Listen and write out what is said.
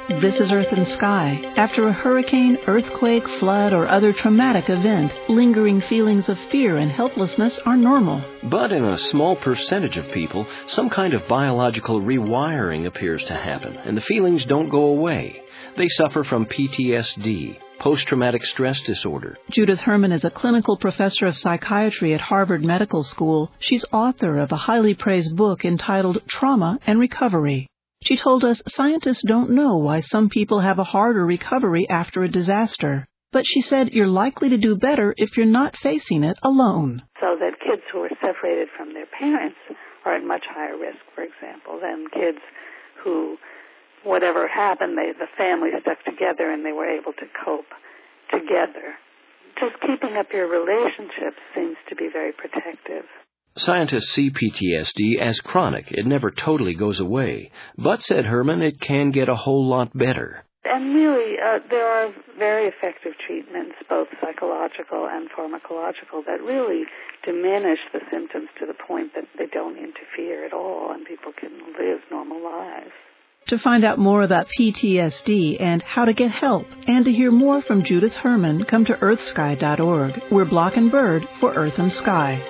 This is Earth and Sky. After a hurricane, earthquake, flood, or other traumatic event, lingering feelings of fear and helplessness are normal. But in a small percentage of people, some kind of biological rewiring appears to happen, and the feelings don't go away. They suffer from PTSD, post-traumatic stress disorder. Judith Herman is a clinical professor of psychiatry at Harvard Medical School. She's author of a highly praised book entitled Trauma and Recovery. She told us scientists don't know why some people have a harder recovery after a disaster. But she said you're likely to do better if you're not facing it alone. So that kids who are separated from their parents are at much higher risk, for example, than kids who, whatever happened, the family stuck together and they were able to cope together. Just keeping up your relationships seems to be very protective. Scientists see PTSD as chronic. It never totally goes away. But, said Herman, it can get a whole lot better. And really, there are very effective treatments, both psychological and pharmacological, that really diminish the symptoms to the point that they don't interfere at all and people can live normal lives. To find out more about PTSD and how to get help, and to hear more from Judith Herman, come to earthsky.org. We're Block and Bird for Earth and Sky.